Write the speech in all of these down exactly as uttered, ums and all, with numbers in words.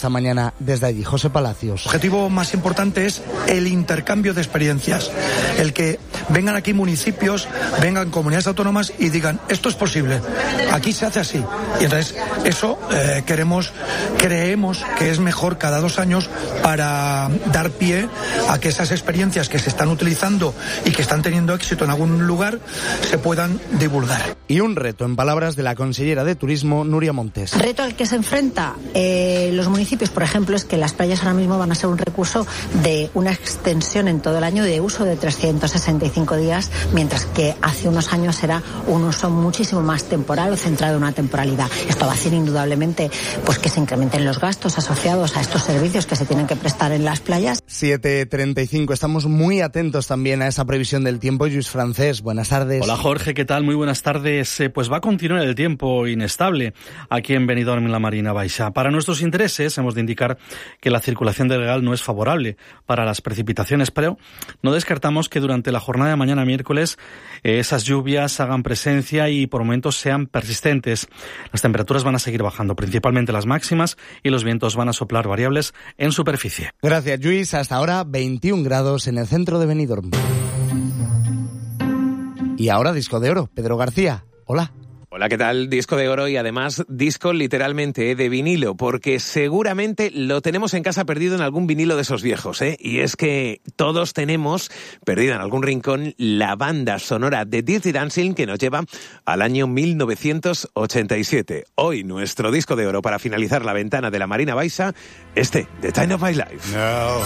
esta mañana desde allí. José Palacios. El objetivo más importante es el intercambio de experiencias, el que vengan aquí municipios, vengan comunidades autónomas y digan, esto es posible, aquí se hace así. Y entonces eso eh, queremos, creemos que es mejor cada dos años para dar pie a que esas experiencias que se están utilizando y que están teniendo éxito en algún lugar se puedan divulgar. Y un reto, en palabras de la consellera de Turismo, Nuria Montes. Reto al que se enfrenta eh, los municipios, por ejemplo, es que las playas ahora mismo van a ser un recurso de una extensión en todo el año de uso de trescientos sesenta y cinco días, mientras que hace unos años era un uso muchísimo más temporal o centrado en una temporalidad. Esto va a hacer indudablemente pues que se incrementen los gastos asociados a estos servicios que se tienen que prestar en las playas. siete treinta y cinco, estamos muy atentos también a esa previsión del tiempo. Luis Francés, buenas tardes. Hola Jorge, ¿qué tal? Muy buenas tardes. Eh, pues va a continuar el tiempo inestable aquí en Benidorm, en la Marina Baixa. Para nuestros intereses hemos de indicar que la circulación del Gal no es favorable para las precipitaciones, pero no descartamos que durante la jornada de mañana miércoles eh, esas lluvias hagan presencia y por momentos sean persistentes. Las temperaturas van a seguir bajando, principalmente las máximas, y los vientos van a soplar variables en superficie. Gracias, Luis. Hasta ahora veintiún grados en el centro de Benidorm. Y ahora disco de oro. Pedro García, hola. Hola, ¿qué tal? Disco de oro y además disco literalmente ¿eh? de vinilo, porque seguramente lo tenemos en casa perdido en algún vinilo de esos viejos, ¿eh? Y es que todos tenemos perdida en algún rincón la banda sonora de Dirty Dancing que nos lleva al año mil novecientos ochenta y siete. Hoy nuestro disco de oro para finalizar la ventana de la Marina Baixa, este, The Time of My Life. Now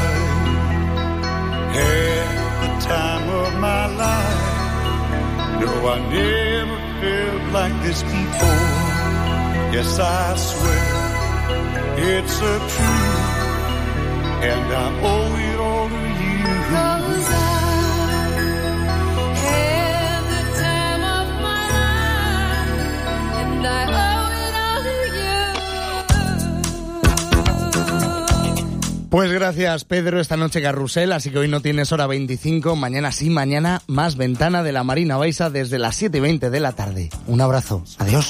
I had the time of my life. No, I never felt like this before. Yes, I swear it's a truth, and I owe it all to you. 'Cause I had the time of my life, and I owe it all to you. Pues gracias, Pedro. Esta noche carrusel, así que hoy no tienes hora veinticinco. Mañana sí, mañana más ventana de la Marina Baixa desde las siete y veinte de la tarde. Un abrazo. Adiós.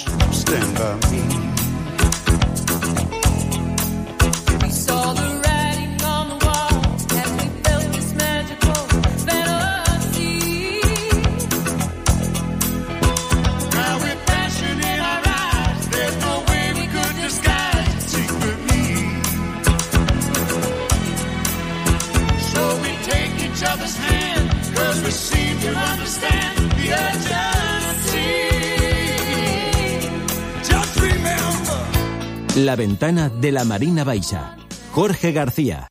La ventana de la Marina Baixa. Jorge García.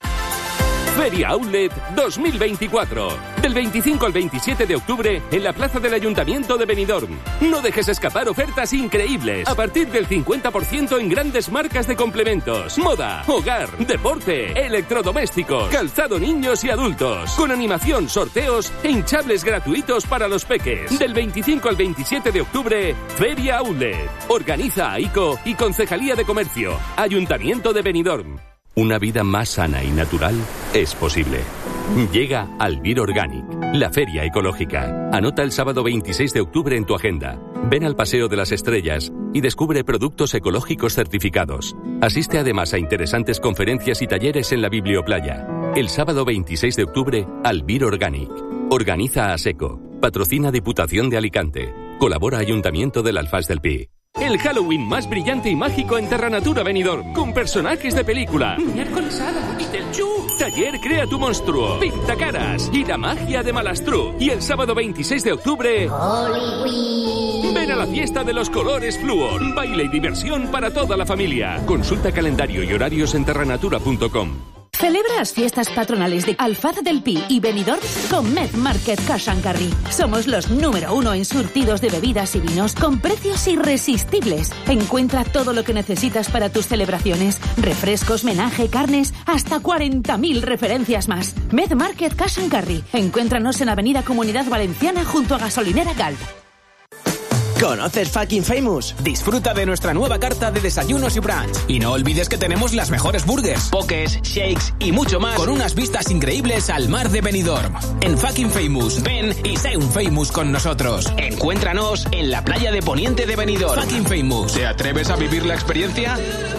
Feria Outlet dos mil veinticuatro. Del veinticinco al veintisiete de octubre en la plaza del Ayuntamiento de Benidorm. No dejes escapar ofertas increíbles. A partir del cincuenta por ciento en grandes marcas de complementos, moda, hogar, deporte, electrodomésticos, calzado niños y adultos. Con animación, sorteos e hinchables gratuitos para los peques. Del veinticinco al veintisiete de octubre, Feria Outlet. Organiza AICO y Concejalía de Comercio. Ayuntamiento de Benidorm. Una vida más sana y natural es posible. Llega Albir Organic, la feria ecológica. Anota el sábado veintiséis de octubre en tu agenda. Ven al Paseo de las Estrellas y descubre productos ecológicos certificados. Asiste además a interesantes conferencias y talleres en la Biblioplaya. El sábado veintiséis de octubre, Albir Organic. Organiza ASECO. Patrocina Diputación de Alicante. Colabora Ayuntamiento del Alfaz del Pi. El Halloween más brillante y mágico en Terra Natura Benidorm, con personajes de película, Miércoles Hada y Telchú, Taller Crea tu Monstruo, Pintacaras y la magia de Malastrú. Y el sábado veintiséis de octubre, Halloween. Ven a la fiesta de los colores Fluor, baile y diversión para toda la familia. Consulta calendario y horarios en terranatura punto com. Celebra las fiestas patronales de Alfaz del Pi y Benidorm con Med Market Cash and Carry. Somos los número uno en surtidos de bebidas y vinos con precios irresistibles. Encuentra todo lo que necesitas para tus celebraciones. Refrescos, menaje, carnes, hasta cuarenta mil referencias más. Med Market Cash and Carry. Encuéntranos en Avenida Comunidad Valenciana junto a Gasolinera Galp. ¿Conoces Fucking Famous? Disfruta de nuestra nueva carta de desayunos y brunch. Y no olvides que tenemos las mejores burgers, pokés, shakes y mucho más con unas vistas increíbles al mar de Benidorm. En Fucking Famous, ven y sé un famous con nosotros. Encuéntranos en la playa de Poniente de Benidorm. Fucking Famous. ¿Te atreves a vivir la experiencia?